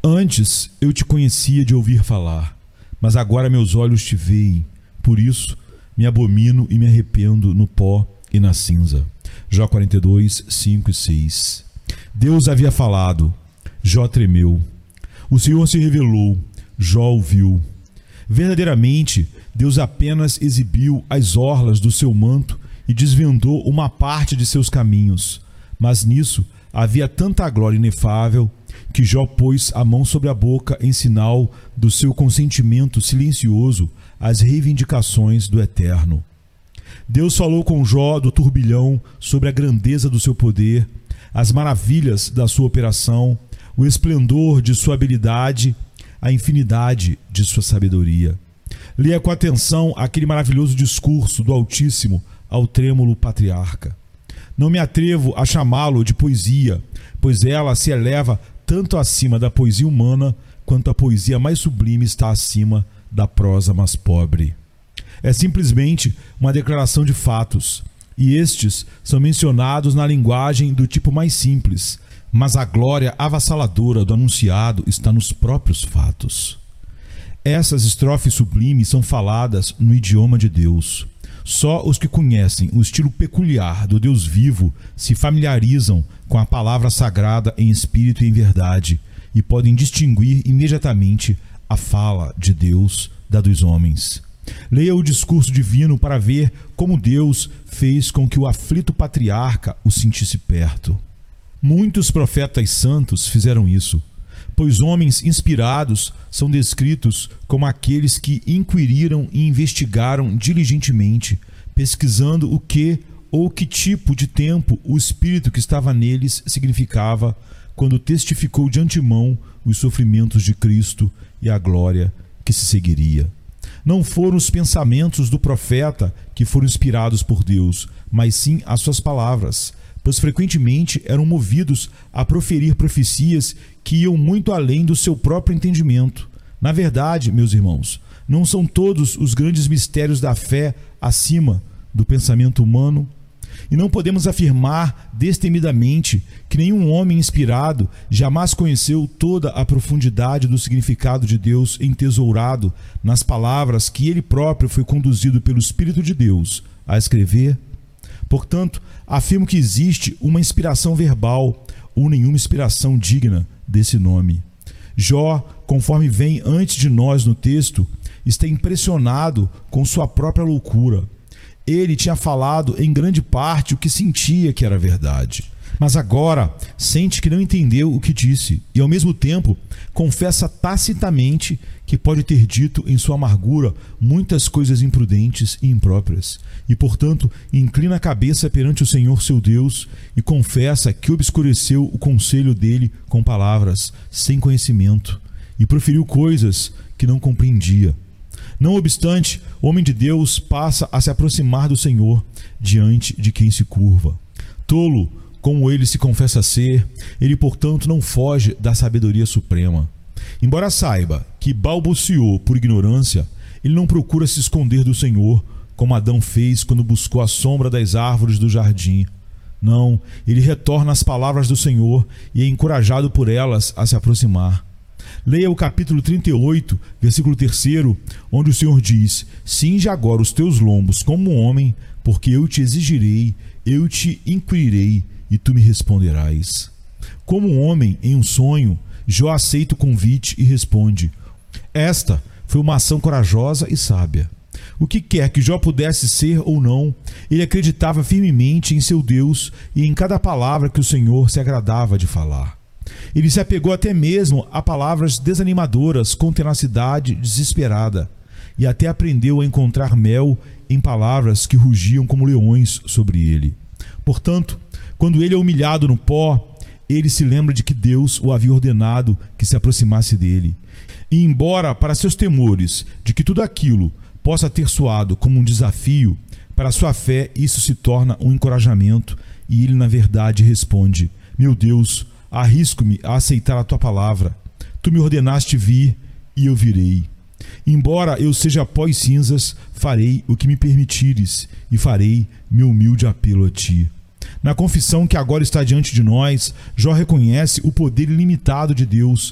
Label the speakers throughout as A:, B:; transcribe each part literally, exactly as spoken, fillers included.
A: Antes eu te conhecia de ouvir falar, mas agora meus olhos te veem. Por isso me abomino e me arrependo no pó e na cinza. Jó quarenta e dois, cinco e seis. Deus havia falado, Jó tremeu. O Senhor se revelou, Jó ouviu. Verdadeiramente, Deus apenas exibiu as orlas do seu manto e desvendou uma parte de seus caminhos. Mas nisso havia tanta glória inefável que Jó pôs a mão sobre a boca em sinal do seu consentimento silencioso às reivindicações do Eterno. Deus falou com Jó do turbilhão sobre a grandeza do seu poder, as maravilhas da sua operação, o esplendor de sua habilidade, a infinidade de sua sabedoria. Leia com atenção aquele maravilhoso discurso do Altíssimo ao trêmulo patriarca. Não me atrevo a chamá-lo de poesia, pois ela se eleva tanto acima da poesia humana, quanto a poesia mais sublime está acima da prosa mais pobre. É simplesmente uma declaração de fatos, e estes são mencionados na linguagem do tipo mais simples, mas a glória avassaladora do anunciado está nos próprios fatos. Essas estrofes sublimes são faladas no idioma de Deus. Só os que conhecem o estilo peculiar do Deus vivo se familiarizam com a palavra sagrada em espírito e em verdade e podem distinguir imediatamente a fala de Deus da dos homens. Leia o discurso divino para ver como Deus fez com que o aflito patriarca o sentisse perto. Muitos profetas santos fizeram isso, pois homens inspirados são descritos como aqueles que inquiriram e investigaram diligentemente, pesquisando o que ou que tipo de tempo o Espírito que estava neles significava quando testificou de antemão os sofrimentos de Cristo e a glória que se seguiria. Não foram os pensamentos do profeta que foram inspirados por Deus, mas sim as suas palavras, pois frequentemente eram movidos a proferir profecias que iam muito além do seu próprio entendimento. Na verdade, meus irmãos, não são todos os grandes mistérios da fé acima do pensamento humano? E não podemos afirmar destemidamente que nenhum homem inspirado jamais conheceu toda a profundidade do significado de Deus entesourado nas palavras que ele próprio foi conduzido pelo Espírito de Deus a escrever? Portanto, afirmo que existe uma inspiração verbal ou nenhuma inspiração digna desse nome. Jó, conforme vem antes de nós no texto, está impressionado com sua própria loucura. Ele tinha falado em grande parte o que sentia que era verdade, mas agora sente que não entendeu o que disse e, ao mesmo tempo, confessa tacitamente que pode ter dito em sua amargura muitas coisas imprudentes e impróprias e, portanto, inclina a cabeça perante o Senhor seu Deus e confessa que obscureceu o conselho dele com palavras sem conhecimento e proferiu coisas que não compreendia. Não obstante, o homem de Deus passa a se aproximar do Senhor diante de quem se curva. Tolo, como ele se confessa ser, ele, portanto, não foge da sabedoria suprema. Embora saiba que balbuciou por ignorância, ele não procura se esconder do Senhor, como Adão fez quando buscou a sombra das árvores do jardim. Não, ele retorna às palavras do Senhor e é encorajado por elas a se aproximar. Leia o capítulo trinta e oito, versículo três, onde o Senhor diz: cinge agora os teus lombos como um homem, porque eu te exigirei, eu te inquirirei, e tu me responderás. Como um homem em um sonho, Jó aceita o convite e responde. Esta foi uma ação corajosa e sábia. O que quer que Jó pudesse ser ou não, ele acreditava firmemente em seu Deus e em cada palavra que o Senhor se agradava de falar. Ele se apegou até mesmo a palavras desanimadoras com tenacidade desesperada e até aprendeu a encontrar mel em palavras que rugiam como leões sobre ele. Portanto, quando ele é humilhado no pó, ele se lembra de que Deus o havia ordenado que se aproximasse dele. E embora para seus temores de que tudo aquilo possa ter soado como um desafio, para sua fé isso se torna um encorajamento e ele na verdade responde: meu Deus, arrisco-me a aceitar a tua palavra. Tu me ordenaste vir e eu virei. Embora eu seja pó e cinzas, farei o que me permitires e farei meu humilde apelo a ti. Na confissão que agora está diante de nós, Jó reconhece o poder ilimitado de Deus,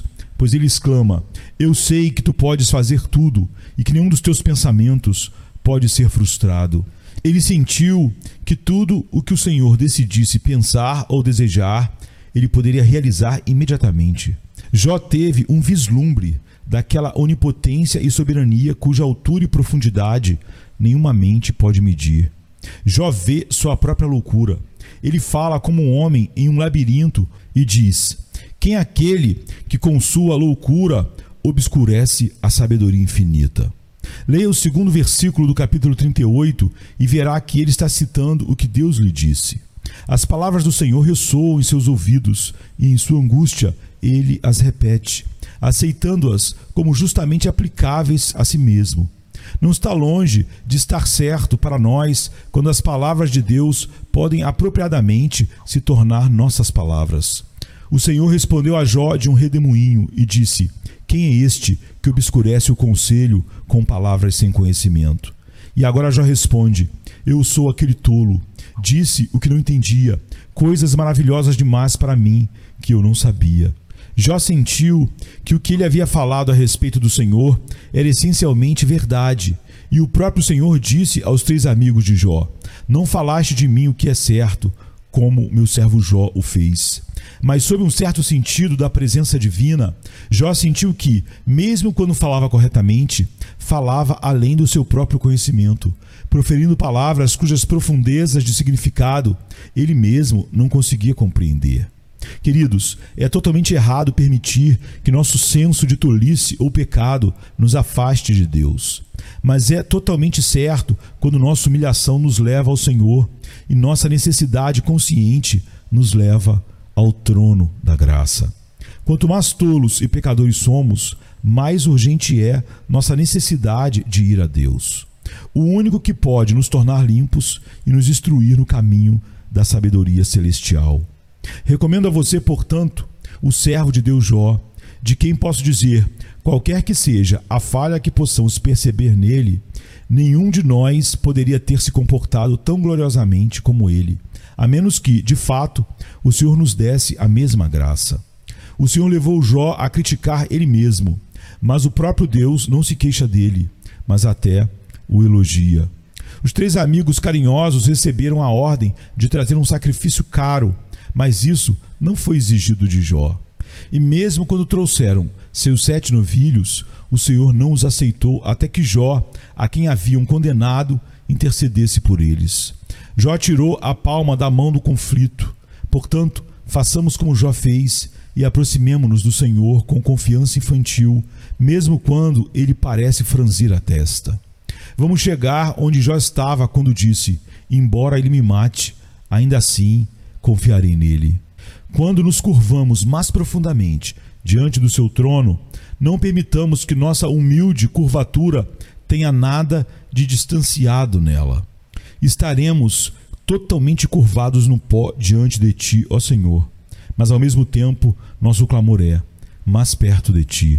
A: pois ele exclama: eu sei que tu podes fazer tudo e que nenhum dos teus pensamentos pode ser frustrado. Ele sentiu que tudo o que o Senhor decidisse pensar ou desejar, ele poderia realizar imediatamente. Jó teve um vislumbre daquela onipotência e soberania cuja altura e profundidade nenhuma mente pode medir. Jó vê sua própria loucura. Ele fala como um homem em um labirinto e diz: quem é aquele que com sua loucura obscurece a sabedoria infinita? Leia o segundo versículo do capítulo trinta e oito e verá que ele está citando o que Deus lhe disse. As palavras do Senhor ressoam em seus ouvidos e em sua angústia ele as repete, aceitando-as como justamente aplicáveis a si mesmo. Não está longe de estar certo para nós quando as palavras de Deus podem apropriadamente se tornar nossas palavras. O Senhor respondeu a Jó de um redemoinho e disse: quem é este que obscurece o conselho com palavras sem conhecimento? E agora Jó responde: eu sou aquele tolo. Disse o que não entendia, coisas maravilhosas demais para mim que eu não sabia. Jó sentiu que o que ele havia falado a respeito do Senhor era essencialmente verdade, e o próprio Senhor disse aos três amigos de Jó: não falaste de mim o que é certo, como meu servo Jó o fez. Mas sob um certo sentido da presença divina, Jó sentiu que, mesmo quando falava corretamente, falava além do seu próprio conhecimento, proferindo palavras cujas profundezas de significado ele mesmo não conseguia compreender. Queridos, é totalmente errado permitir que nosso senso de tolice ou pecado nos afaste de Deus. Mas é totalmente certo quando nossa humilhação nos leva ao Senhor e nossa necessidade consciente nos leva ao trono da graça. Quanto mais tolos e pecadores somos, mais urgente é nossa necessidade de ir a Deus, o único que pode nos tornar limpos e nos instruir no caminho da sabedoria celestial. Recomendo a você, portanto, o servo de Deus Jó, de quem posso dizer, qualquer que seja a falha que possamos perceber nele, nenhum de nós poderia ter se comportado tão gloriosamente como ele, a menos que, de fato, o Senhor nos desse a mesma graça. O Senhor levou Jó a criticar ele mesmo, mas o próprio Deus não se queixa dele, mas até o elogia. Os três amigos carinhosos receberam a ordem de trazer um sacrifício caro, mas isso não foi exigido de Jó. E mesmo quando trouxeram seus sete novilhos, o Senhor não os aceitou até que Jó, a quem haviam condenado, intercedesse por eles. Jó tirou a palma da mão do conflito. Portanto, façamos como Jó fez e aproximemo-nos do Senhor com confiança infantil, mesmo quando ele parece franzir a testa. Vamos chegar onde Jó estava quando disse: embora ele me mate, ainda assim confiarei nele. Quando nos curvamos mais profundamente diante do seu trono, não permitamos que nossa humilde curvatura tenha nada de distanciado nela. Estaremos totalmente curvados no pó diante de ti, ó Senhor, mas ao mesmo tempo nosso clamor é: mais perto de ti.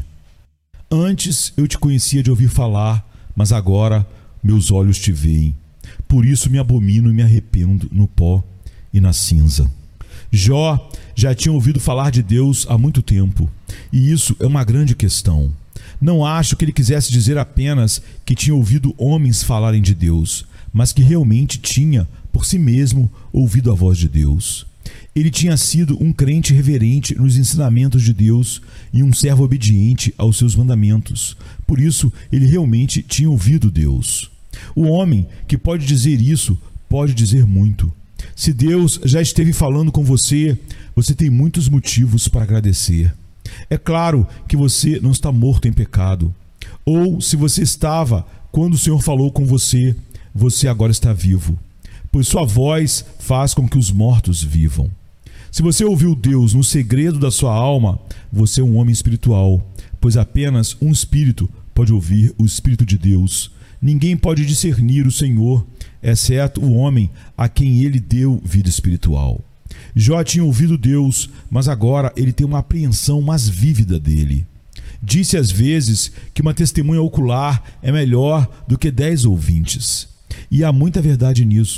A: Antes eu te conhecia de ouvir falar, mas agora meus olhos te veem. Por isso me abomino e me arrependo no pó e na cinza. Jó já tinha ouvido falar de Deus há muito tempo, e isso é uma grande questão. Não acho que ele quisesse dizer apenas que tinha ouvido homens falarem de Deus, mas que realmente tinha, por si mesmo, ouvido a voz de Deus. Ele tinha sido um crente reverente nos ensinamentos de Deus e um servo obediente aos seus mandamentos. Por isso, ele realmente tinha ouvido Deus. O homem que pode dizer isso pode dizer muito. Se Deus já esteve falando com você, você tem muitos motivos para agradecer. É claro que você não está morto em pecado. Ou, se você estava quando o Senhor falou com você, você agora está vivo, pois sua voz faz com que os mortos vivam. Se você ouviu Deus no segredo da sua alma, você é um homem espiritual, pois apenas um espírito pode ouvir o Espírito de Deus. Ninguém pode discernir o Senhor, exceto o homem a quem ele deu vida espiritual. Jó tinha ouvido Deus, mas agora ele tem uma apreensão mais vívida dele. Disse às vezes que uma testemunha ocular é melhor do que dez ouvintes. E há muita verdade nisso.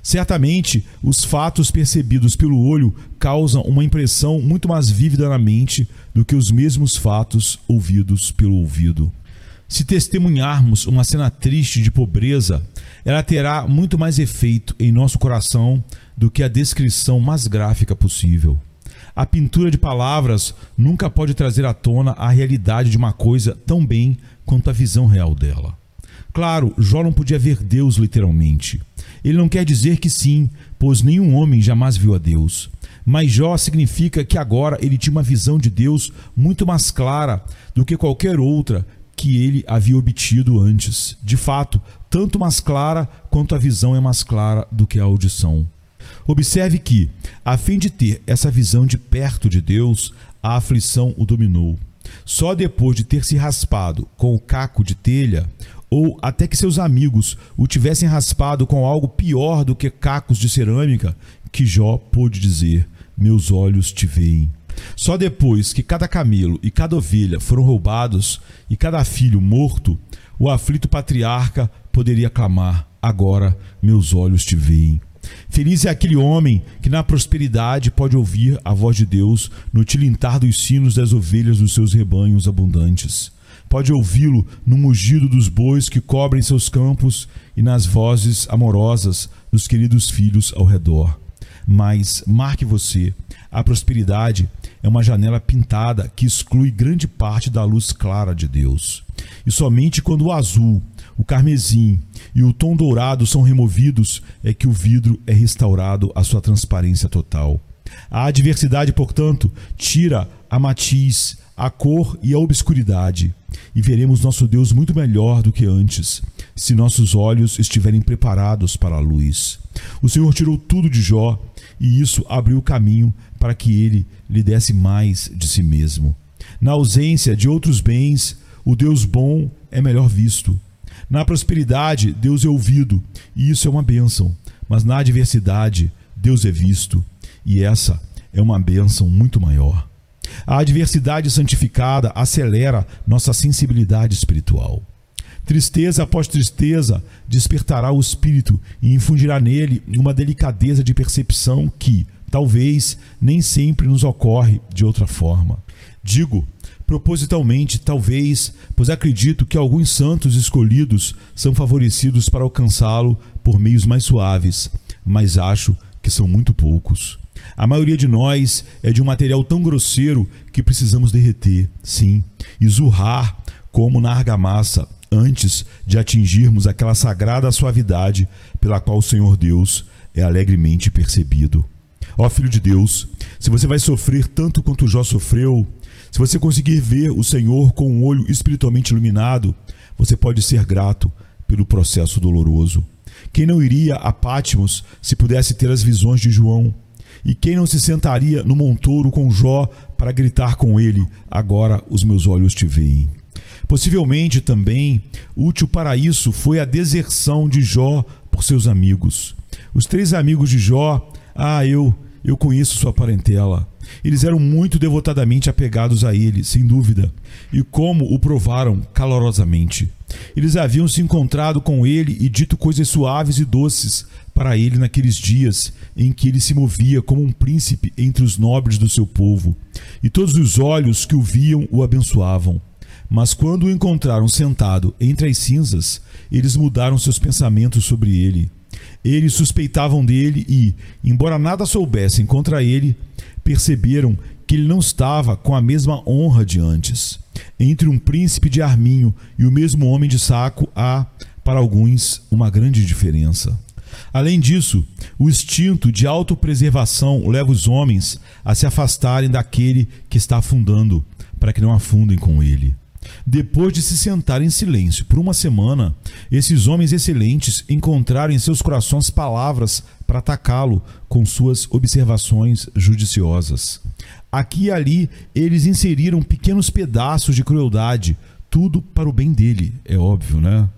A: Certamente, os fatos percebidos pelo olho causam uma impressão muito mais vívida na mente do que os mesmos fatos ouvidos pelo ouvido. Se testemunharmos uma cena triste de pobreza, ela terá muito mais efeito em nosso coração do que a descrição mais gráfica possível. A pintura de palavras nunca pode trazer à tona a realidade de uma coisa tão bem quanto a visão real dela. Claro, Jó não podia ver Deus literalmente. Ele não quer dizer que sim, pois nenhum homem jamais viu a Deus. Mas Jó significa que agora ele tinha uma visão de Deus muito mais clara do que qualquer outra que ele havia obtido antes. De fato, tanto mais clara quanto a visão é mais clara do que a audição. Observe que, a fim de ter essa visão de perto de Deus, a aflição o dominou. Só depois de ter se raspado com o caco de telha, ou até que seus amigos o tivessem raspado com algo pior do que cacos de cerâmica, que Jó pôde dizer: meus olhos te veem. Só depois que cada camelo e cada ovelha foram roubados e cada filho morto, o aflito patriarca poderia clamar: agora meus olhos te veem. Feliz é aquele homem que na prosperidade pode ouvir a voz de Deus no tilintar dos sinos das ovelhas dos seus rebanhos abundantes. Pode ouvi-lo no mugido dos bois que cobrem seus campos e nas vozes amorosas dos queridos filhos ao redor. Mas, marque você, a prosperidade é uma janela pintada que exclui grande parte da luz clara de Deus. E somente quando o azul, o carmesim e o tom dourado são removidos é que o vidro é restaurado à sua transparência total. A adversidade, portanto, tira a matiz, a cor e a obscuridade, e veremos nosso Deus muito melhor do que antes, se nossos olhos estiverem preparados para a luz. O Senhor tirou tudo de Jó, e isso abriu o caminho para que ele lhe desse mais de si mesmo. Na ausência de outros bens, o Deus bom é melhor visto. Na prosperidade, Deus é ouvido, e isso é uma bênção, mas na adversidade, Deus é visto, e essa é uma bênção muito maior. A adversidade santificada acelera nossa sensibilidade espiritual. Tristeza após tristeza despertará o espírito e infundirá nele uma delicadeza de percepção que, talvez, nem sempre nos ocorre de outra forma. Digo propositalmente talvez, pois acredito que alguns santos escolhidos são favorecidos para alcançá-lo por meios mais suaves, mas acho que são muito poucos. A maioria de nós é de um material tão grosseiro que precisamos derreter, sim, e zurrar como na argamassa antes de atingirmos aquela sagrada suavidade pela qual o Senhor Deus é alegremente percebido. Ó Filho de Deus, se você vai sofrer tanto quanto Jó sofreu, se você conseguir ver o Senhor com um olho espiritualmente iluminado, você pode ser grato pelo processo doloroso. Quem não iria a Patmos se pudesse ter as visões de João? E quem não se sentaria no montouro com Jó para gritar com ele: agora os meus olhos te veem? Possivelmente também útil para isso foi a deserção de Jó por seus amigos. Os três amigos de Jó, ah, eu, eu conheço sua parentela. Eles eram muito devotadamente apegados a ele, sem dúvida, e como o provaram calorosamente. Eles haviam se encontrado com ele e dito coisas suaves e doces para ele naqueles dias em que ele se movia como um príncipe entre os nobres do seu povo, e todos os olhos que o viam o abençoavam. Mas quando o encontraram sentado entre as cinzas, eles mudaram seus pensamentos sobre ele. Eles suspeitavam dele e, embora nada soubessem contra ele, perceberam que ele não estava com a mesma honra de antes. Entre um príncipe de arminho e o mesmo homem de saco há, para alguns, uma grande diferença. Além disso, o instinto de autopreservação leva os homens a se afastarem daquele que está afundando, para que não afundem com ele. Depois de se sentar em silêncio por uma semana, esses homens excelentes encontraram em seus corações palavras para atacá-lo com suas observações judiciosas. Aqui e ali eles inseriram pequenos pedaços de crueldade, tudo para o bem dele, é óbvio, né?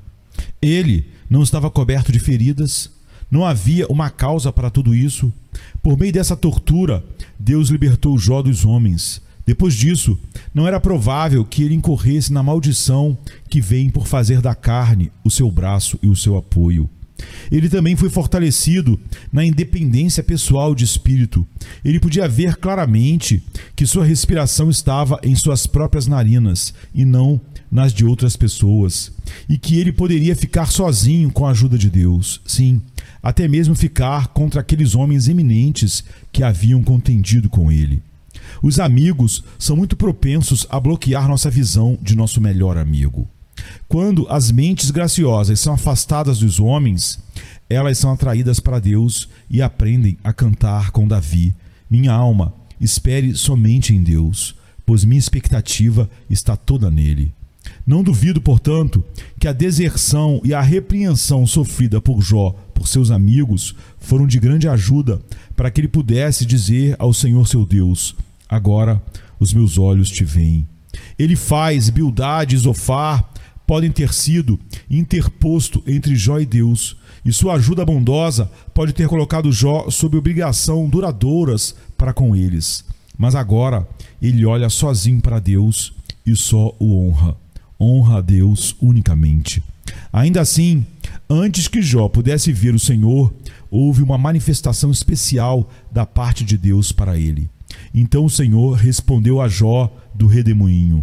A: Ele não estava coberto de feridas, não havia uma causa para tudo isso. Por meio dessa tortura, Deus libertou Jó dos homens. Depois disso, não era provável que ele incorresse na maldição que vem por fazer da carne o seu braço e o seu apoio. Ele também foi fortalecido na independência pessoal de espírito. Ele podia ver claramente que sua respiração estava em suas próprias narinas e não nas de outras pessoas, e que ele poderia ficar sozinho com a ajuda de Deus. Sim, até mesmo ficar contra aqueles homens eminentes que haviam contendido com ele. Os amigos são muito propensos a bloquear nossa visão de nosso melhor amigo. Quando as mentes graciosas são afastadas dos homens, elas são atraídas para Deus e aprendem a cantar com Davi: minha alma, espere somente em Deus, pois minha expectativa está toda nele. Não duvido, portanto, que a deserção e a repreensão sofrida por Jó por seus amigos foram de grande ajuda para que ele pudesse dizer ao Senhor seu Deus: agora os meus olhos te veem. Ele faz Bildade e Zofar podem ter sido interposto entre Jó e Deus, e sua ajuda bondosa pode ter colocado Jó sob obrigação duradouras para com eles. Mas agora ele olha sozinho para Deus e só o honra. Honra a Deus unicamente. Ainda assim, antes que Jó pudesse ver o Senhor, houve uma manifestação especial da parte de Deus para ele. Então o Senhor respondeu a Jó do redemoinho.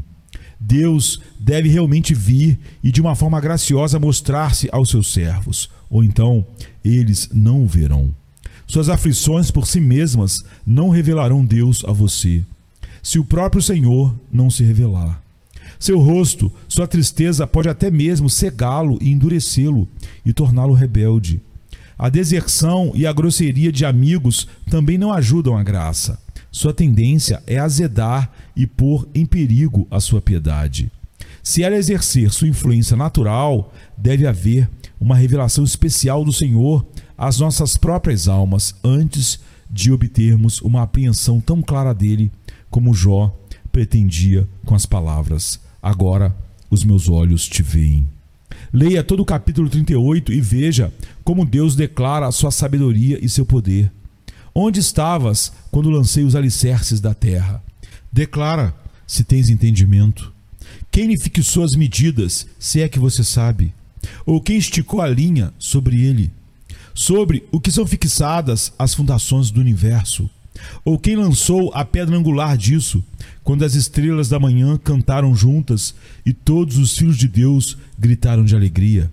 A: Deus deve realmente vir e de uma forma graciosa mostrar-se aos seus servos, ou então eles não o verão. Suas aflições por si mesmas não revelarão Deus a você, se o próprio Senhor não se revelar. Seu rosto, sua tristeza pode até mesmo cegá-lo e endurecê-lo e torná-lo rebelde. A deserção e a grosseria de amigos também não ajudam a graça. Sua tendência é azedar e pôr em perigo a sua piedade. Se ela exercer sua influência natural, deve haver uma revelação especial do Senhor às nossas próprias almas antes de obtermos uma apreensão tão clara dele como Jó pretendia com as palavras: agora os meus olhos te veem. Leia todo o capítulo trinta e oito e veja como Deus declara a sua sabedoria e seu poder. Onde estavas quando lancei os alicerces da terra? Declara, se tens entendimento. Quem lhe fixou as medidas, se é que você sabe? Ou quem esticou a linha sobre ele? Sobre o que são fixadas as fundações do universo? Ou quem lançou a pedra angular disso, quando as estrelas da manhã cantaram juntas e todos os filhos de Deus gritaram de alegria?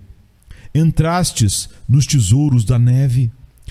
A: Entrastes nos tesouros da neve?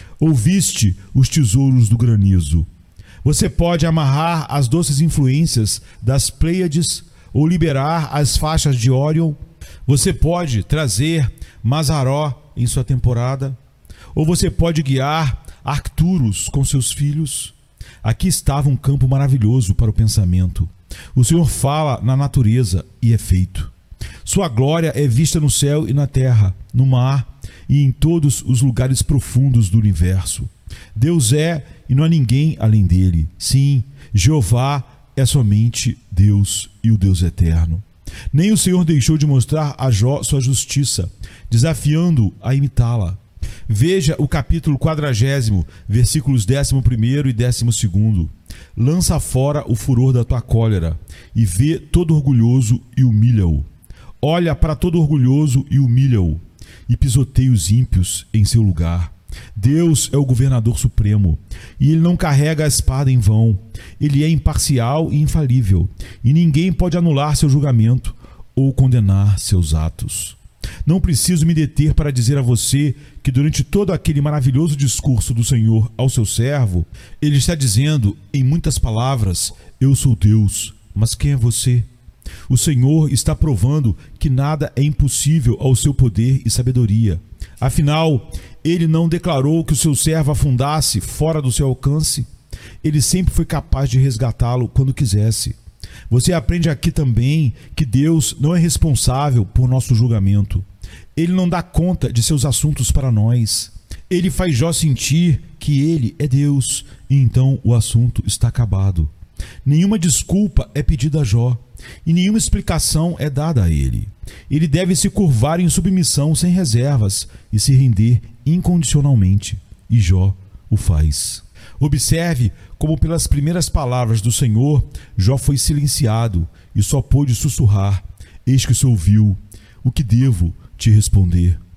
A: Ouviste os tesouros do granizo? Você pode amarrar as doces influências das Pleiades ou liberar as faixas de Órion? Você pode trazer Mazaró em sua temporada? Ou você pode guiar Arcturus com seus filhos? Aqui estava um campo maravilhoso para o pensamento. O Senhor fala na natureza e é feito. Sua glória é vista no céu e na terra, no mar e em todos os lugares profundos do universo. Deus é e não há ninguém além dele. Sim, Jeová é somente Deus e o Deus eterno. Nem o Senhor deixou de mostrar a Jó sua justiça, desafiando-o a imitá-la. Veja o capítulo quadragésimo, versículos décimo primeiro e décimo segundo. Lança fora o furor da tua cólera e vê todo orgulhoso e humilha-o. Olha para todo orgulhoso e humilha-o, e pisoteia os ímpios em seu lugar. Deus é o governador supremo, e ele não carrega a espada em vão. Ele é imparcial e infalível, e ninguém pode anular seu julgamento ou condenar seus atos. Não preciso me deter para dizer a você que durante todo aquele maravilhoso discurso do Senhor ao seu servo, ele está dizendo, em muitas palavras: eu sou Deus, mas quem é você? O Senhor está provando que nada é impossível ao seu poder e sabedoria. Afinal, ele não declarou que o seu servo afundasse fora do seu alcance? Ele sempre foi capaz de resgatá-lo quando quisesse. Você aprende aqui também que Deus não é responsável por nosso julgamento. Ele não dá conta de seus assuntos para nós. Ele faz Jó sentir que ele é Deus e então o assunto está acabado. Nenhuma desculpa é pedida a Jó e nenhuma explicação é dada a ele. Ele deve se curvar em submissão sem reservas e se render incondicionalmente, e Jó o faz. Observe como pelas primeiras palavras do Senhor, Jó foi silenciado e só pôde sussurrar: eis que se ouviu, o que devo te responder?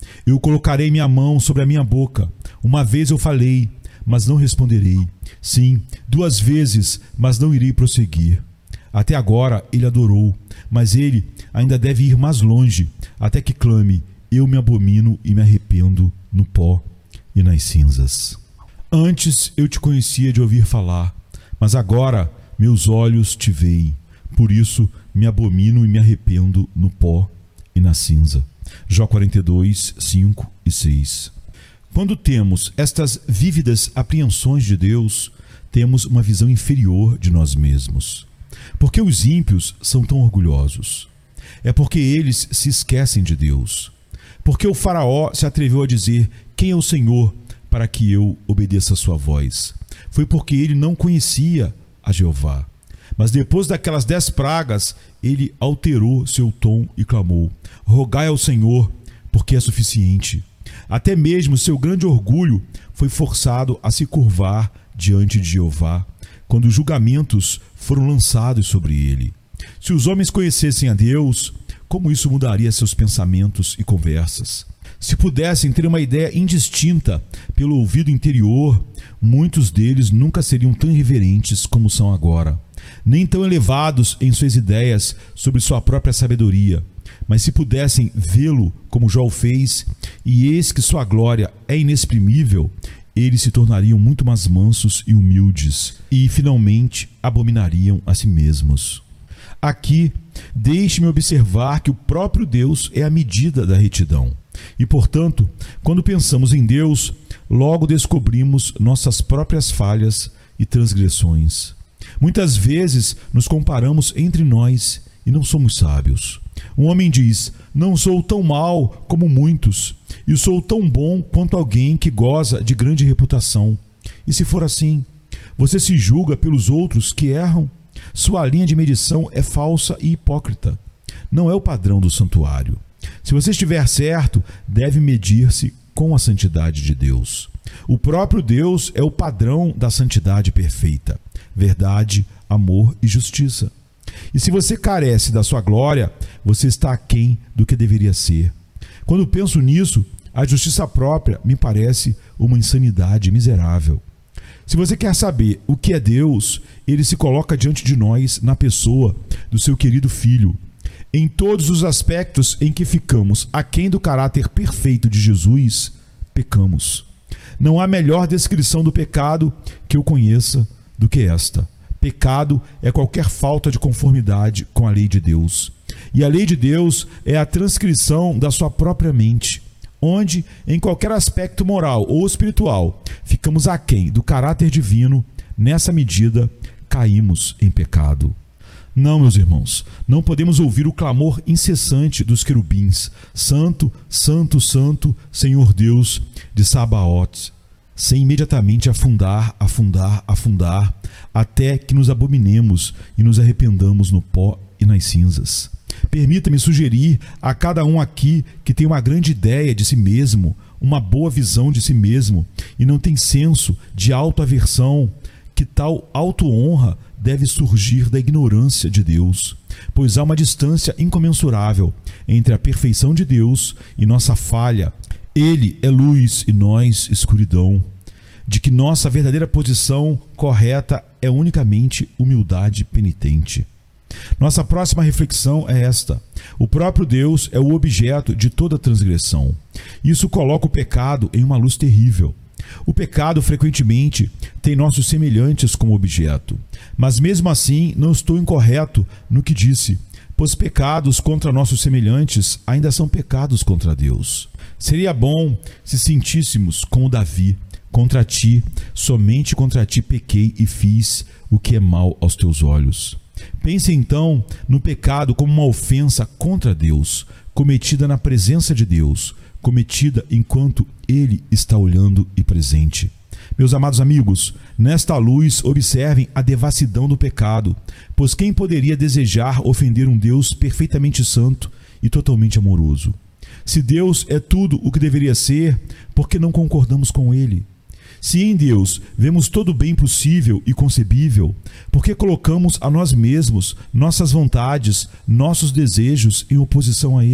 A: Eu colocarei minha mão sobre a minha boca. Uma vez eu falei, mas não responderei. Sim, duas vezes, mas não irei prosseguir. Até agora ele adorou, mas ele ainda deve ir mais longe, até que clame: eu me abomino e me arrependo no pó e nas cinzas. Antes eu te conhecia de ouvir falar, mas agora meus olhos te veem. Por isso me abomino e me arrependo no pó e na cinza. Jó quarenta e dois, cinco e seis. Quando temos estas vívidas apreensões de Deus, temos uma visão inferior de nós mesmos. Por que os ímpios são tão orgulhosos? É porque eles se esquecem de Deus. Porque o faraó se atreveu a dizer: quem é o Senhor para que eu obedeça a sua voz? Foi porque ele não conhecia a Jeová. Mas depois daquelas dez pragas, ele alterou seu tom e clamou: rogai ao Senhor, porque é suficiente. Até mesmo seu grande orgulho foi forçado a se curvar diante de Jeová, quando os julgamentos foram lançados sobre ele. Se os homens conhecessem a Deus, como isso mudaria seus pensamentos e conversas? Se pudessem ter uma ideia indistinta pelo ouvido interior, muitos deles nunca seriam tão irreverentes como são agora, nem tão elevados em suas ideias sobre sua própria sabedoria. Mas se pudessem vê-lo como Jó fez, e eis que sua glória é inexprimível, eles se tornariam muito mais mansos e humildes, e finalmente abominariam a si mesmos. Aqui, deixe-me observar que o próprio Deus é a medida da retidão. E, portanto, quando pensamos em Deus, logo descobrimos nossas próprias falhas e transgressões. Muitas vezes nos comparamos entre nós e não somos sábios. Um homem diz: não sou tão mau como muitos, e sou tão bom quanto alguém que goza de grande reputação. E se for assim, você se julga pelos outros que erram? Sua linha de medição é falsa e hipócrita. Não é o padrão do santuário. Se você estiver certo, deve medir-se com a santidade de Deus. O próprio Deus é o padrão da santidade perfeita: verdade, amor e justiça. E se você carece da sua glória, você está aquém do que deveria ser. Quando penso nisso, a justiça própria me parece uma insanidade miserável. Se você quer saber o que é Deus, ele se coloca diante de nós na pessoa do seu querido Filho. Em todos os aspectos em que ficamos aquém do caráter perfeito de Jesus, pecamos. Não há melhor descrição do pecado que eu conheça do que esta. Pecado é qualquer falta de conformidade com a lei de Deus. E a lei de Deus é a transcrição da sua própria mente, onde, em qualquer aspecto moral ou espiritual, ficamos aquém do caráter divino. Nessa medida, caímos em pecado. Não, meus irmãos, não podemos ouvir o clamor incessante dos querubins: Santo, Santo, Santo, Senhor Deus de Sabaote, sem imediatamente afundar, afundar, afundar, até que nos abominemos e nos arrependamos no pó e nas cinzas. Permita-me sugerir a cada um aqui que tem uma grande ideia de si mesmo, uma boa visão de si mesmo, e não tem senso de autoaversão, que tal auto-honra deve surgir da ignorância de Deus, pois há uma distância incomensurável entre a perfeição de Deus e nossa falha. Ele é luz e nós escuridão, de que nossa verdadeira posição correta é unicamente humildade penitente. Nossa próxima reflexão é esta: o próprio Deus é o objeto de toda transgressão. Isso coloca o pecado em uma luz terrível. O pecado frequentemente tem nossos semelhantes como objeto, mas mesmo assim não estou incorreto no que disse, pois pecados contra nossos semelhantes ainda são pecados contra Deus. Seria bom se sentíssemos como Davi: contra ti, somente contra ti pequei e fiz o que é mal aos teus olhos. Pense então no pecado como uma ofensa contra Deus, cometida na presença de Deus, cometida enquanto Ele está olhando e presente. Meus amados amigos, nesta luz observem a devassidão do pecado, pois quem poderia desejar ofender um Deus perfeitamente santo e totalmente amoroso? Se Deus é tudo o que deveria ser, por que não concordamos com Ele? Se em Deus vemos todo o bem possível e concebível, por que colocamos a nós mesmos, nossas vontades, nossos desejos em oposição a Ele?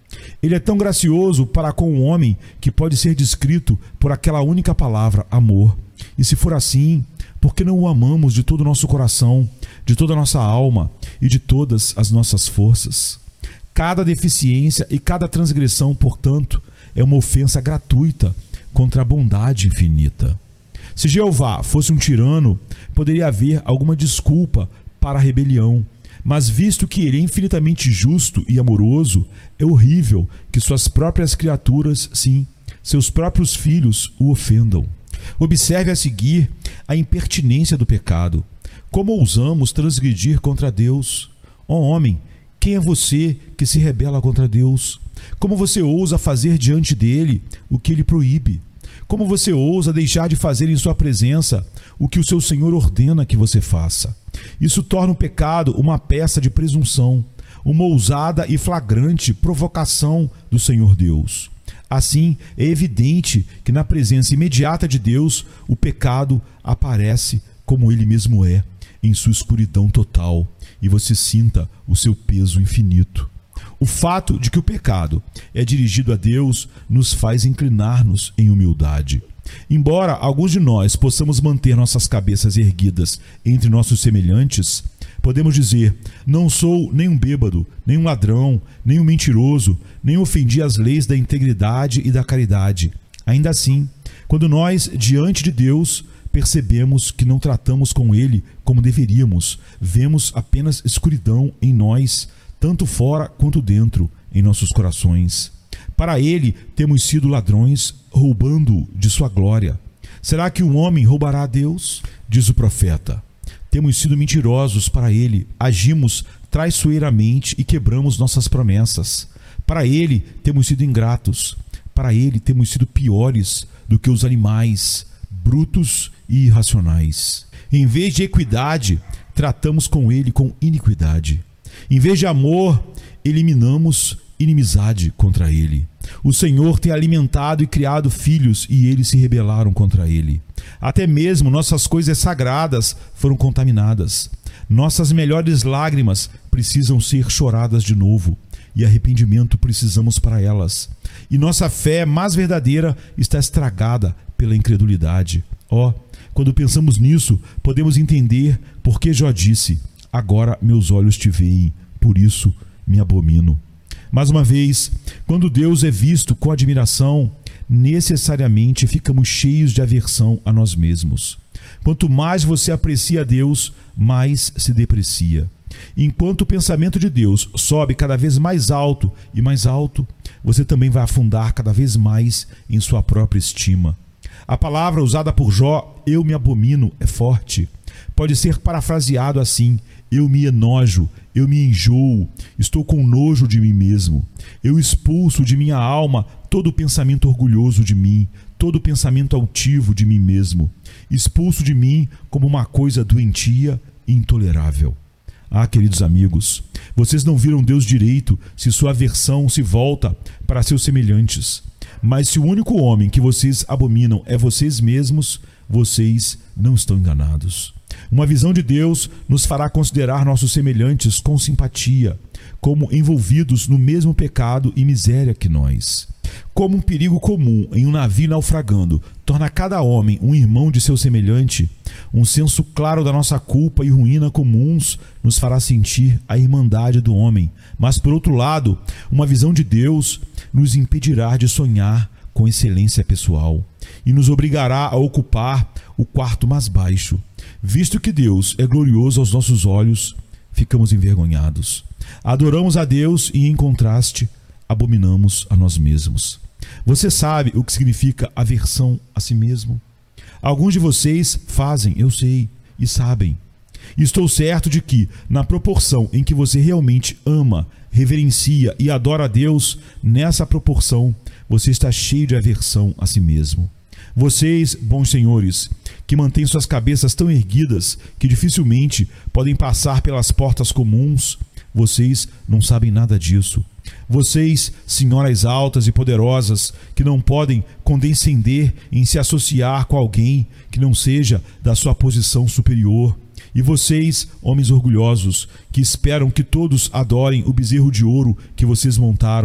A: Ele é tão gracioso para com o homem que pode ser descrito por aquela única palavra, amor. E se for assim, por que não o amamos de todo o nosso coração, de toda a nossa alma e de todas as nossas forças? Cada deficiência e cada transgressão, portanto, é uma ofensa gratuita contra a bondade infinita. Se Jeová fosse um tirano, poderia haver alguma desculpa para a rebelião, mas visto que ele é infinitamente justo e amoroso, é horrível que suas próprias criaturas, sim, seus próprios filhos, o ofendam. Observe a seguir a impertinência do pecado. Como ousamos transgredir contra Deus? Ó homem, quem é você que se rebela contra Deus? Como você ousa fazer diante dele o que ele proíbe? Como você ousa deixar de fazer em sua presença o que o seu Senhor ordena que você faça? Isso torna o pecado uma peça de presunção, uma ousada e flagrante provocação do Senhor Deus. Assim, é evidente que na presença imediata de Deus, o pecado aparece como ele mesmo é, em sua escuridão total, e você sinta o seu peso infinito. O fato de que o pecado é dirigido a Deus nos faz inclinar-nos em humildade. Embora alguns de nós possamos manter nossas cabeças erguidas entre nossos semelhantes, podemos dizer: não sou nem um bêbado, nem um ladrão, nem um mentiroso, nem ofendi as leis da integridade e da caridade. Ainda assim, quando nós, diante de Deus, percebemos que não tratamos com Ele como deveríamos, vemos apenas escuridão em nós, tanto fora quanto dentro, em nossos corações. Para Ele, temos sido ladrões, roubando de sua glória. Será que um homem roubará a Deus? Diz o profeta. Temos sido mentirosos para Ele, agimos traiçoeiramente e quebramos nossas promessas. Para Ele, temos sido ingratos. Para Ele, temos sido piores do que os animais, brutos e irracionais. Em vez de equidade, tratamos com Ele com iniquidade. Em vez de amor, eliminamos inimizade contra Ele. O Senhor tem alimentado e criado filhos e eles se rebelaram contra Ele. Até mesmo nossas coisas sagradas foram contaminadas. Nossas melhores lágrimas precisam ser choradas de novo e arrependimento precisamos para elas. E nossa fé mais verdadeira está estragada pela incredulidade. Ó, oh, quando pensamos nisso, podemos entender por que Jó disse: agora meus olhos te veem, por isso me abomino. Mais uma vez, quando Deus é visto com admiração, necessariamente ficamos cheios de aversão a nós mesmos. Quanto mais você aprecia a Deus, mais se deprecia. Enquanto o pensamento de Deus sobe cada vez mais alto e mais alto, você também vai afundar cada vez mais em sua própria estima. A palavra usada por Jó, eu me abomino, é forte. Pode ser parafraseado assim: eu me enojo, eu me enjoo, estou com nojo de mim mesmo. Eu expulso de minha alma todo pensamento orgulhoso de mim, todo pensamento altivo de mim mesmo. Expulso de mim como uma coisa doentia e intolerável. Ah, queridos amigos, vocês não viram Deus direito se sua aversão se volta para seus semelhantes. Mas se o único homem que vocês abominam é vocês mesmos, vocês não estão enganados. Uma visão de Deus nos fará considerar nossos semelhantes com simpatia, como envolvidos no mesmo pecado e miséria que nós. Como um perigo comum em um navio naufragando torna cada homem um irmão de seu semelhante, um senso claro da nossa culpa e ruína comuns nos fará sentir a irmandade do homem. Mas, por outro lado, uma visão de Deus nos impedirá de sonhar com excelência pessoal e nos obrigará a ocupar o quarto mais baixo. Visto que Deus é glorioso aos nossos olhos, ficamos envergonhados. Adoramos a Deus e, em contraste, abominamos a nós mesmos. Você sabe o que significa aversão a si mesmo? Alguns de vocês fazem, eu sei, e sabem. Estou certo de que, na proporção em que você realmente ama, reverencia e adora a Deus, nessa proporção você está cheio de aversão a si mesmo. Vocês, bons senhores, que mantêm suas cabeças tão erguidas que dificilmente podem passar pelas portas comuns, vocês não sabem nada disso. Vocês, senhoras altas e poderosas, que não podem condescender em se associar com alguém que não seja da sua posição superior. E vocês, homens orgulhosos, que esperam que todos adorem o bezerro de ouro que vocês montaram,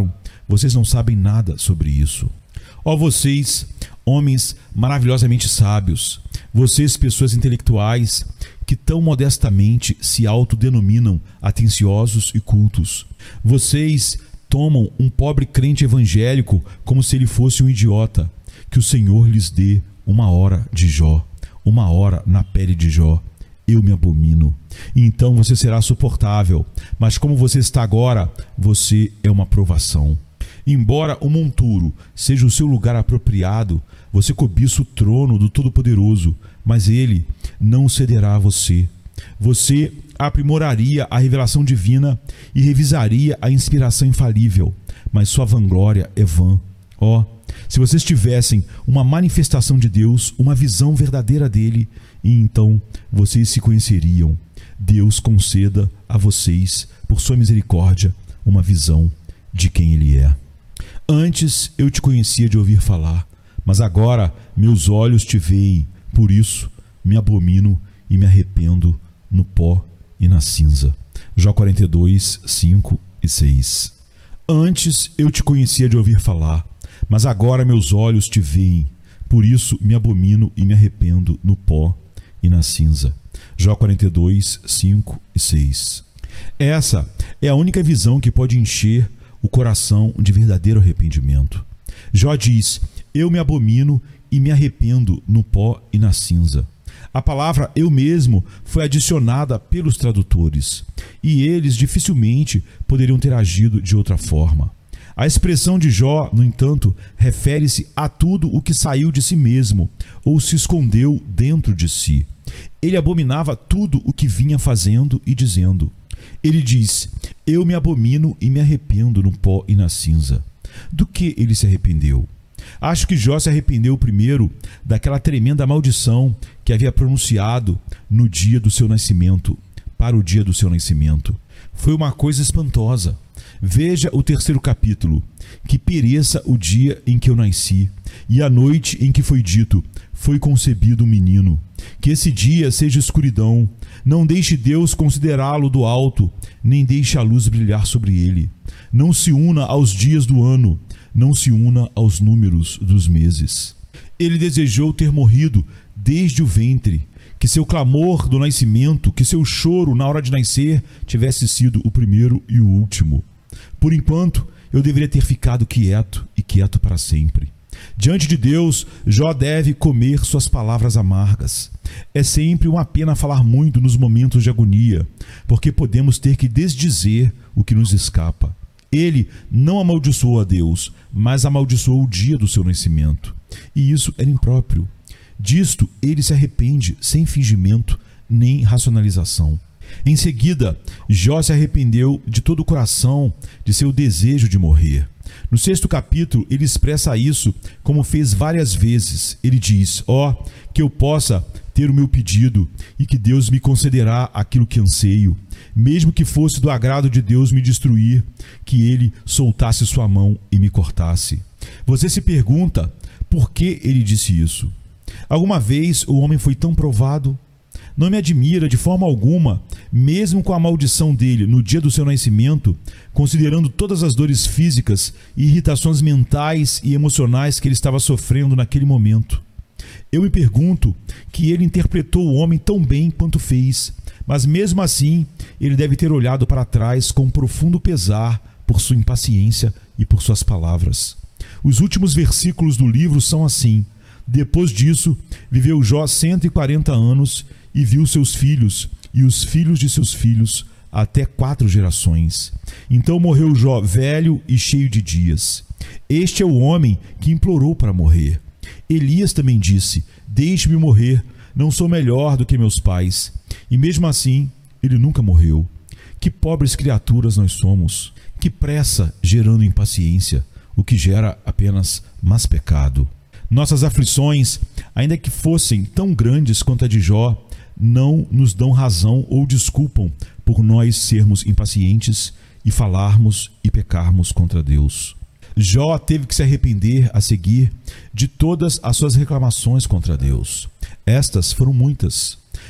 A: vocês não sabem nada sobre isso. Ó vocês, homens maravilhosamente sábios, vocês, pessoas intelectuais, que tão modestamente se autodenominam atenciosos e cultos. Vocês tomam um pobre crente evangélico como se ele fosse um idiota. Que o Senhor lhes dê uma hora de Jó, uma hora na pele de Jó. Eu me abomino. E então você será suportável, mas como você está agora, você é uma provação. Embora o monturo seja o seu lugar apropriado, você cobiça o trono do Todo-Poderoso, mas ele não cederá a você. Você aprimoraria a revelação divina e revisaria a inspiração infalível, mas sua vanglória é vã. Ó, oh, se vocês tivessem uma manifestação de Deus, uma visão verdadeira dele, e então vocês se conheceriam. Deus conceda a vocês, por sua misericórdia, uma visão de quem ele é. Antes eu te conhecia de ouvir falar, mas agora meus olhos te veem, por isso me abomino e me arrependo no pó e na cinza. Jó quarenta e dois, cinco e seis. Antes eu te conhecia de ouvir falar, mas agora meus olhos te veem, por isso me abomino e me arrependo no pó e na cinza. Jó quarenta e dois, cinco e seis. Essa é a única visão que pode encher o coração de verdadeiro arrependimento. Jó diz: eu me abomino e me arrependo no pó e na cinza. A palavra eu mesmo foi adicionada pelos tradutores, e eles dificilmente poderiam ter agido de outra forma. A expressão de Jó, no entanto, refere-se a tudo o que saiu de si mesmo ou se escondeu dentro de si. Ele abominava tudo o que vinha fazendo e dizendo. Ele diz: eu me abomino e me arrependo no pó e na cinza. Do que ele se arrependeu? Acho que Jó se arrependeu primeiro daquela tremenda maldição que havia pronunciado no dia do seu nascimento, para o dia do seu nascimento. Foi uma coisa espantosa. Veja o terceiro capítulo. Que pereça o dia em que eu nasci, e a noite em que foi dito, foi concebido um menino. Que esse dia seja escuridão. Não deixe Deus considerá-lo do alto, nem deixe a luz brilhar sobre ele. Não se una aos dias do ano, não se una aos números dos meses. Ele desejou ter morrido desde o ventre, que seu clamor do nascimento, que seu choro na hora de nascer tivesse sido o primeiro e o último. Por enquanto, eu deveria ter ficado quieto e quieto para sempre. Diante de Deus, Jó deve comer suas palavras amargas. É sempre uma pena falar muito nos momentos de agonia, porque podemos ter que desdizer o que nos escapa. Ele não amaldiçoou a Deus, mas amaldiçoou o dia do seu nascimento. E isso era impróprio. Disto ele se arrepende sem fingimento nem racionalização. Em seguida, Jó se arrependeu de todo o coração de seu desejo de morrer. No sexto capítulo, ele expressa isso como fez várias vezes. Ele diz: ó, oh, que eu possa ter o meu pedido e que Deus me concederá aquilo que anseio. Mesmo que fosse do agrado de Deus me destruir, que ele soltasse sua mão e me cortasse. Você se pergunta por que ele disse isso? Alguma vez o homem foi tão provado? Não me admira de forma alguma, mesmo com a maldição dele no dia do seu nascimento, considerando todas as dores físicas e irritações mentais e emocionais que ele estava sofrendo naquele momento. Eu me pergunto que ele interpretou o homem tão bem quanto fez, mas mesmo assim ele deve ter olhado para trás com profundo pesar por sua impaciência e por suas palavras. Os últimos versículos do livro são assim: depois disso, viveu Jó cento e quarenta anos e viu seus filhos e os filhos de seus filhos até quatro gerações. Então morreu Jó velho e cheio de dias. Este é o homem que implorou para morrer. Elias também disse: deixe-me morrer, não sou melhor do que meus pais. E mesmo assim, ele nunca morreu. Que pobres criaturas nós somos. Que pressa gerando impaciência, o que gera apenas mais pecado. Nossas aflições, ainda que fossem tão grandes quanto a de Jó, não nos dão razão ou desculpam por nós sermos impacientes e falarmos e pecarmos contra Deus. Jó teve que se arrepender a seguir de todas as suas reclamações contra Deus. Estas foram muitas.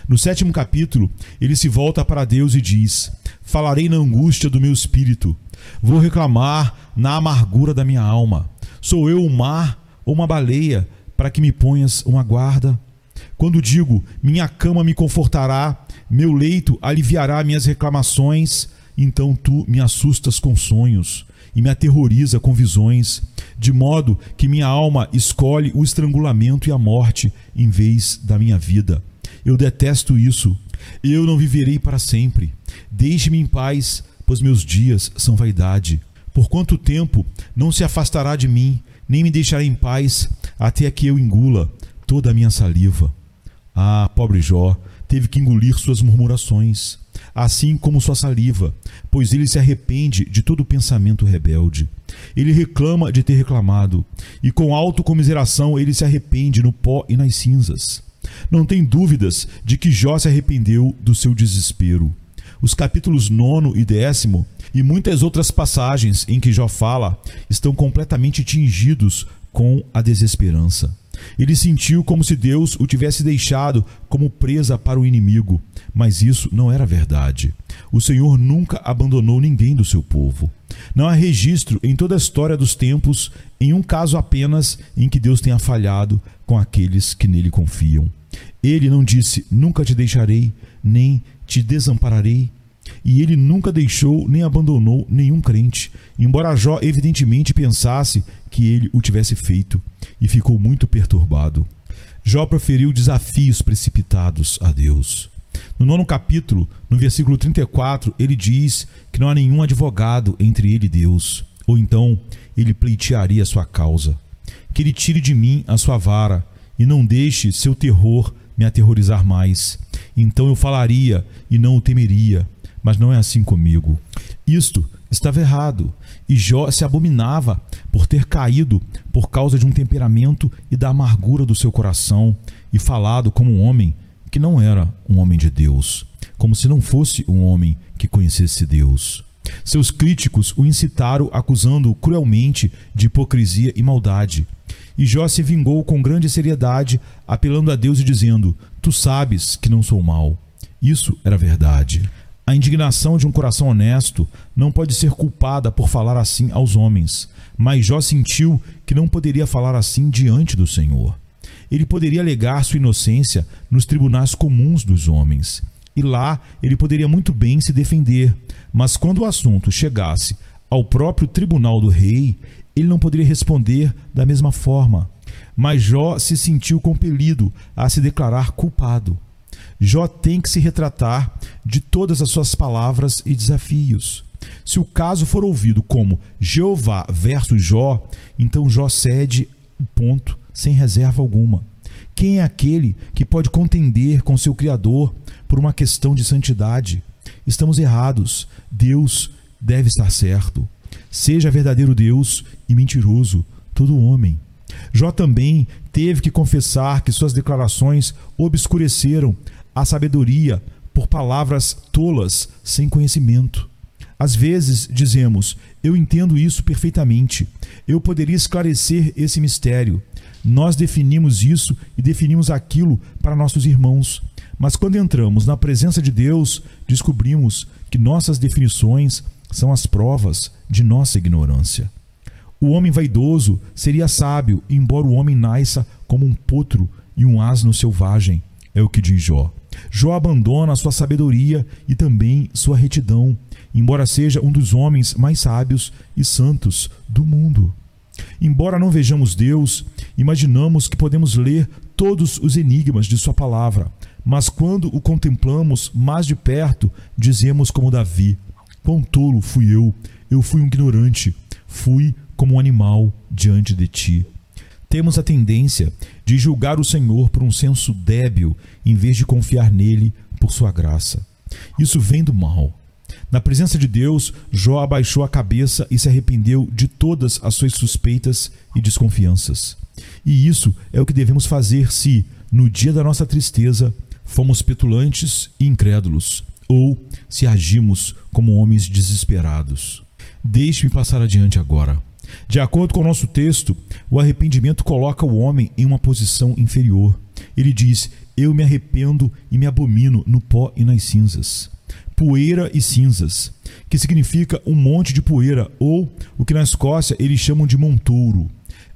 A: No sétimo capítulo, ele se volta para Deus e diz: falarei na angústia do meu espírito, vou reclamar na amargura da minha alma. Sou eu um mar ou uma baleia para que me ponhas uma guarda? Quando digo, minha cama me confortará, meu leito aliviará minhas reclamações, então tu me assustas com sonhos e me aterroriza com visões, de modo que minha alma escolhe o estrangulamento e a morte em vez da minha vida. Eu detesto isso. Eu não viverei para sempre. Deixe-me em paz, pois meus dias são vaidade. Por quanto tempo não se afastará de mim, nem me deixará em paz, até que eu engula toda a minha saliva? Ah, pobre Jó, teve que engolir suas murmurações, assim como sua saliva, pois ele se arrepende de todo pensamento rebelde. Ele reclama de ter reclamado, e com autocomiseração ele se arrepende no pó e nas cinzas. Não tem dúvidas de que Jó se arrependeu do seu desespero. Os capítulos nono e décimo e muitas outras passagens em que Jó fala estão completamente tingidos com a desesperança. Ele sentiu como se Deus o tivesse deixado como presa para o inimigo, mas isso não era verdade. O Senhor nunca abandonou ninguém do seu povo. Não há registro em toda a história dos tempos, em um caso apenas, em que Deus tenha falhado com aqueles que nele confiam. Ele não disse: nunca te deixarei, nem te desampararei. E ele nunca deixou nem abandonou nenhum crente, embora Jó evidentemente pensasse que ele o tivesse feito, e ficou muito perturbado. Jó proferiu desafios precipitados a Deus. No nono capítulo, no versículo trinta e quatro, ele diz que não há nenhum advogado entre ele e Deus, ou então ele pleitearia a sua causa. Que ele tire de mim a sua vara, e não deixe seu terror me aterrorizar mais. Então eu falaria e não o temeria, mas não é assim comigo. Isto estava errado, e Jó se abominava por ter caído por causa de um temperamento e da amargura do seu coração, e falado como um homem que não era um homem de Deus, como se não fosse um homem que conhecesse Deus. Seus críticos o incitaram, acusando-o cruelmente de hipocrisia e maldade. E Jó se vingou com grande seriedade, apelando a Deus e dizendo: tu sabes que não sou mau. Isso era verdade. A indignação de um coração honesto não pode ser culpada por falar assim aos homens, mas Jó sentiu que não poderia falar assim diante do Senhor. Ele poderia alegar sua inocência nos tribunais comuns dos homens, e lá ele poderia muito bem se defender, mas quando o assunto chegasse ao próprio tribunal do rei, ele não poderia responder da mesma forma. Mas Jó se sentiu compelido a se declarar culpado. Jó tem que se retratar de todas as suas palavras e desafios. Se o caso for ouvido como Jeová versus Jó, então Jó cede o ponto sem reserva alguma. Quem é aquele que pode contender com seu Criador por uma questão de santidade? Estamos errados. Deus deve estar certo. Seja verdadeiro Deus e mentiroso todo homem. Jó também teve que confessar que suas declarações obscureceram a sabedoria por palavras tolas sem conhecimento. Às vezes dizemos: eu entendo isso perfeitamente, eu poderia esclarecer esse mistério. Nós definimos isso e definimos aquilo para nossos irmãos, mas quando entramos na presença de Deus, descobrimos que nossas definições são as provas de nossa ignorância. O homem vaidoso seria sábio, embora o homem nasça como um potro e um asno selvagem, é o que diz Jó. Jó abandona sua sabedoria e também sua retidão, embora seja um dos homens mais sábios e santos do mundo. Embora não vejamos Deus, imaginamos que podemos ler todos os enigmas de sua palavra, mas quando o contemplamos mais de perto, dizemos como Davi: quão tolo fui eu, eu fui um ignorante, fui como um animal diante de ti. Temos a tendência de julgar o Senhor por um senso débil, em vez de confiar nele por sua graça. Isso vem do mal. Na presença de Deus, Jó abaixou a cabeça e se arrependeu de todas as suas suspeitas e desconfianças. E isso é o que devemos fazer se, no dia da nossa tristeza, fomos petulantes e incrédulos, ou se agimos como homens desesperados. Deixe-me passar adiante agora. De acordo com o nosso texto, o arrependimento coloca o homem em uma posição inferior. Ele diz: eu me arrependo e me abomino no pó e nas cinzas. Poeira e cinzas, que significa um monte de poeira, ou o que na Escócia eles chamam de montouro.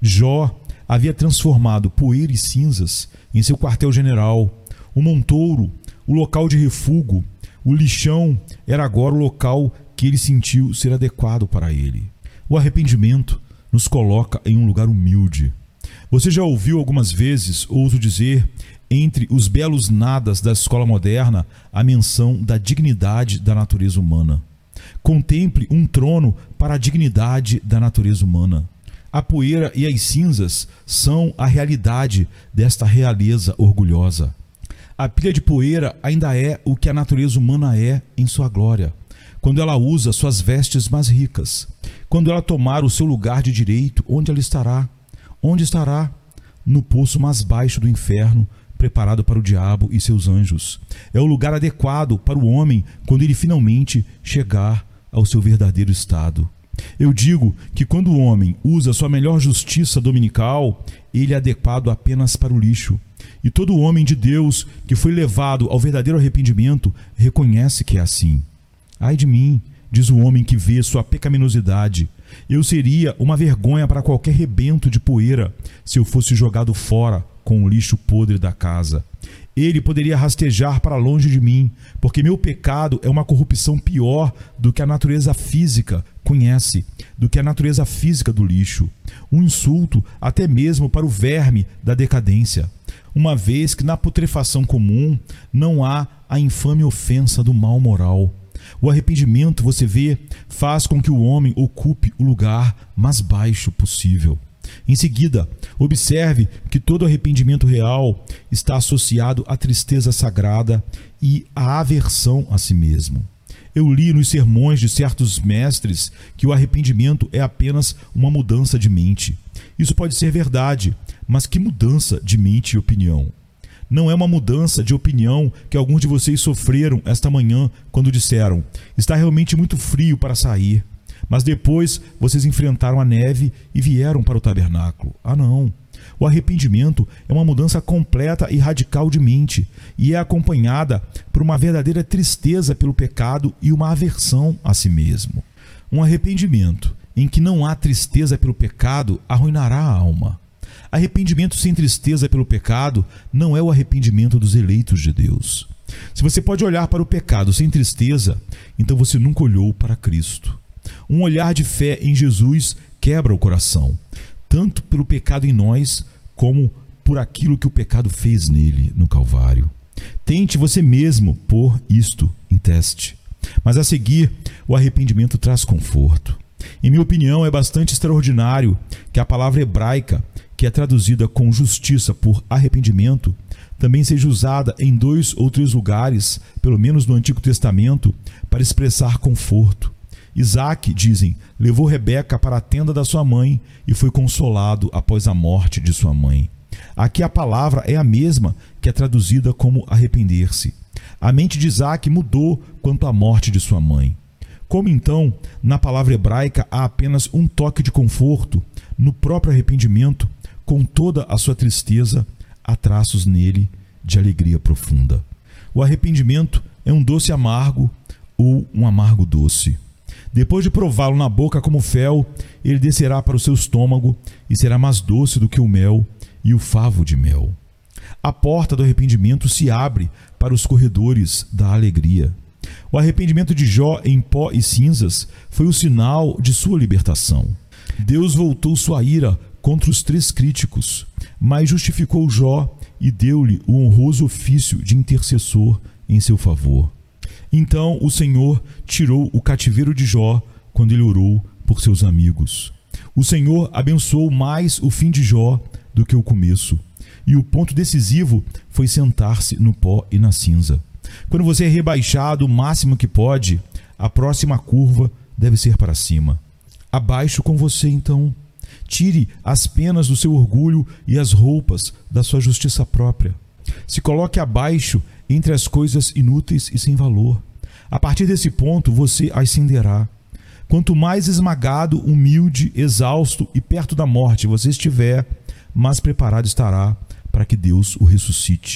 A: Jó havia transformado poeira e cinzas em seu quartel-general. O montouro, o local de refúgio, o lixão era agora o local que ele sentiu ser adequado para ele. O arrependimento nos coloca em um lugar humilde. Você já ouviu algumas vezes, ouso dizer, entre os belos nadas da escola moderna, a menção da dignidade da natureza humana. Contemple um trono para a dignidade da natureza humana. A poeira e as cinzas são a realidade desta realeza orgulhosa. A pilha de poeira ainda é o que a natureza humana é em sua glória, quando ela usa suas vestes mais ricas, quando ela tomar o seu lugar de direito, onde ela estará? Onde estará? No poço mais baixo do inferno, preparado para o diabo e seus anjos. É o lugar adequado para o homem quando ele finalmente chegar ao seu verdadeiro estado. Eu digo que quando o homem usa sua melhor justiça dominical, ele é adequado apenas para o lixo. E todo homem de Deus que foi levado ao verdadeiro arrependimento reconhece que é assim. Ai de mim, diz o homem que vê sua pecaminosidade, eu seria uma vergonha para qualquer rebento de poeira se eu fosse jogado fora com o lixo podre da casa. Ele poderia rastejar para longe de mim, porque meu pecado é uma corrupção pior do que a natureza física conhece, do que a natureza física do lixo. Um insulto até mesmo para o verme da decadência, uma vez que na putrefação comum não há a infame ofensa do mal moral. O arrependimento, você vê, faz com que o homem ocupe o lugar mais baixo possível. Em seguida, observe que todo arrependimento real está associado à tristeza sagrada e à aversão a si mesmo. Eu li nos sermões de certos mestres que o arrependimento é apenas uma mudança de mente. Isso pode ser verdade, mas que mudança de mente e opinião? Não é uma mudança de opinião que alguns de vocês sofreram esta manhã quando disseram: está realmente muito frio para sair. Mas depois vocês enfrentaram a neve e vieram para o tabernáculo. Ah, não. O arrependimento é uma mudança completa e radical de mente e é acompanhada por uma verdadeira tristeza pelo pecado e uma aversão a si mesmo. Um arrependimento em que não há tristeza pelo pecado arruinará a alma. Arrependimento sem tristeza pelo pecado não é o arrependimento dos eleitos de Deus. Se você pode olhar para o pecado sem tristeza, então você nunca olhou para Cristo. Um olhar de fé em Jesus quebra o coração, tanto pelo pecado em nós, como por aquilo que o pecado fez nele no Calvário. Tente você mesmo pôr isto em teste. Mas a seguir, o arrependimento traz conforto. Em minha opinião, é bastante extraordinário que a palavra hebraica, que é traduzida com justiça por arrependimento, também seja usada em dois ou três lugares, pelo menos no Antigo Testamento, para expressar conforto. Isaac, dizem, levou Rebeca para a tenda da sua mãe e foi consolado após a morte de sua mãe. Aqui a palavra é a mesma que é traduzida como arrepender-se. A mente de Isaac mudou quanto à morte de sua mãe. Como então, na palavra hebraica há apenas um toque de conforto, no próprio arrependimento, com toda a sua tristeza, há traços nele de alegria profunda. O arrependimento é um doce amargo ou um amargo doce. Depois de prová-lo na boca como fel, ele descerá para o seu estômago e será mais doce do que o mel e o favo de mel. A porta do arrependimento se abre para os corredores da alegria. O arrependimento de Jó em pó e cinzas foi o sinal de sua libertação. Deus voltou sua ira contra os três críticos, mas justificou Jó e deu-lhe o honroso ofício de intercessor em seu favor. Então o Senhor tirou o cativeiro de Jó quando ele orou por seus amigos. O Senhor abençoou mais o fim de Jó do que o começo. E o ponto decisivo foi sentar-se no pó e na cinza. Quando você é rebaixado o máximo que pode, a próxima curva deve ser para cima. Abaixo com você, então. Tire as penas do seu orgulho e as roupas da sua justiça própria. Se coloque abaixo entre as coisas inúteis e sem valor. A partir desse ponto, você ascenderá. Quanto mais esmagado, humilde, exausto e perto da morte você estiver, mais preparado estará para que Deus o ressuscite.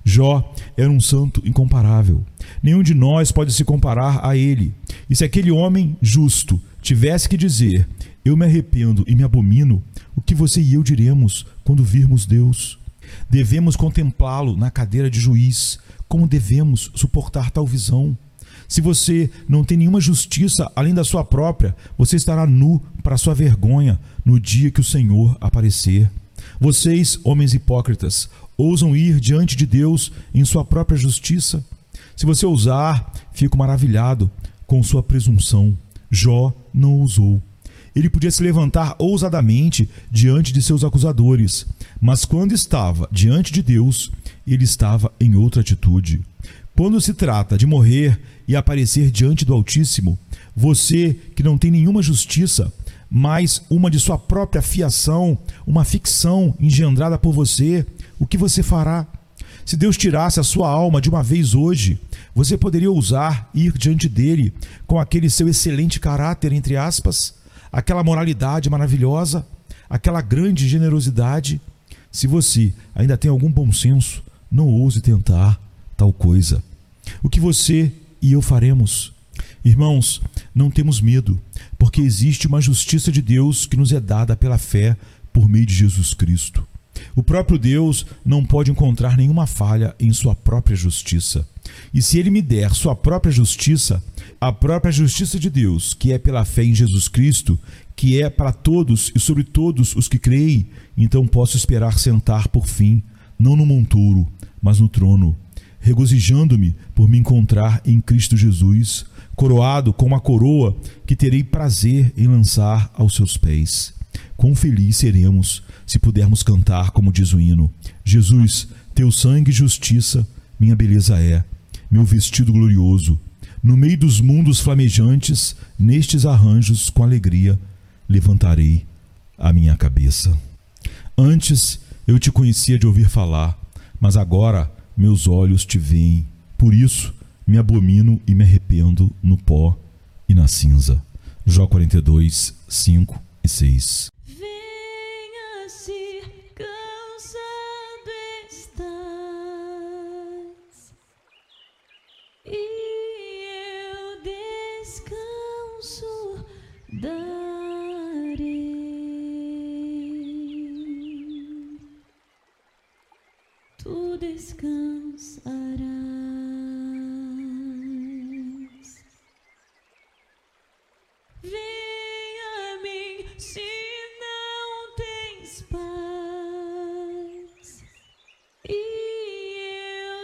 A: Jó era um santo incomparável. Nenhum de nós pode se comparar a ele. E se aquele homem justo tivesse que dizer: eu me arrependo e me abomino, o que você e eu diremos quando virmos Deus? Devemos contemplá-lo na cadeira de juiz. Como devemos suportar tal visão? Se você não tem nenhuma justiça além da sua própria, você estará nu para a sua vergonha no dia que o Senhor aparecer. Vocês, homens hipócritas, ousam ir diante de Deus em sua própria justiça? Se você ousar, fico maravilhado com sua presunção. Jó não ousou. Ele podia se levantar ousadamente diante de seus acusadores, mas quando estava diante de Deus, ele estava em outra atitude. Quando se trata de morrer e aparecer diante do Altíssimo, você que não tem nenhuma justiça, mas uma de sua própria fiação, uma ficção engendrada por você, o que você fará? Se Deus tirasse a sua alma de uma vez hoje, você poderia ousar ir diante dele com aquele seu excelente caráter, entre aspas, aquela moralidade maravilhosa, aquela grande generosidade? Se você ainda tem algum bom senso, não ouse tentar tal coisa. O que você e eu faremos? Irmãos, não temos medo, porque existe uma justiça de Deus que nos é dada pela fé por meio de Jesus Cristo. O próprio Deus não pode encontrar nenhuma falha em sua própria justiça. E se ele me der sua própria justiça, a própria justiça de Deus, que é pela fé em Jesus Cristo, que é para todos e sobre todos os que creem, então posso esperar sentar por fim, não no montouro, mas no trono, regozijando-me por me encontrar em Cristo Jesus, coroado com uma coroa que terei prazer em lançar aos seus pés. Quão feliz seremos se pudermos cantar como diz o hino: Jesus, teu sangue e justiça, minha beleza é, meu vestido glorioso. No meio dos mundos flamejantes, nestes arranjos, com alegria, levantarei a minha cabeça. Antes eu te conhecia de ouvir falar, mas agora meus olhos te veem. Por isso me abomino e me arrependo no pó e na cinza. Jó quarenta e dois, cinco e seis.
B: Venha-se, cansado estás, e eu descanso darei. Tu descansarás. Venha a mim se não tens paz, e eu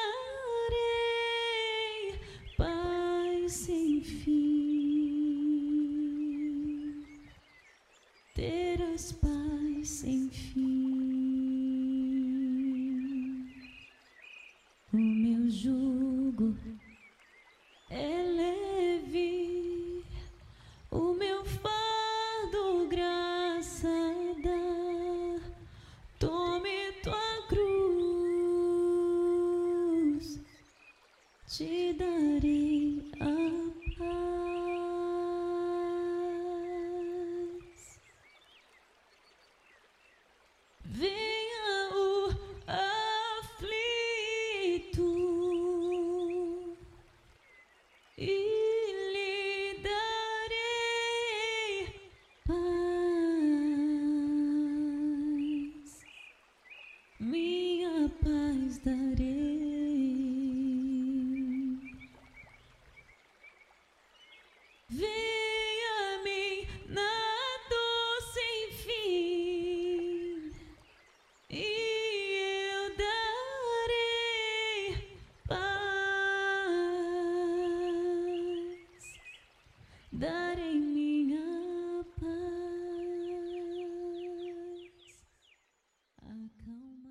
B: darei paz sem fim. Terás paz sem fim. O meu jugo é leve, o meu fardo graça dá. Tome tua cruz, te darei a paz. Venha o aflito e lhe darei paz, minha paz darei. Venha a mim na dor sem fim, e eu darei paz, darei minha paz. Acalma.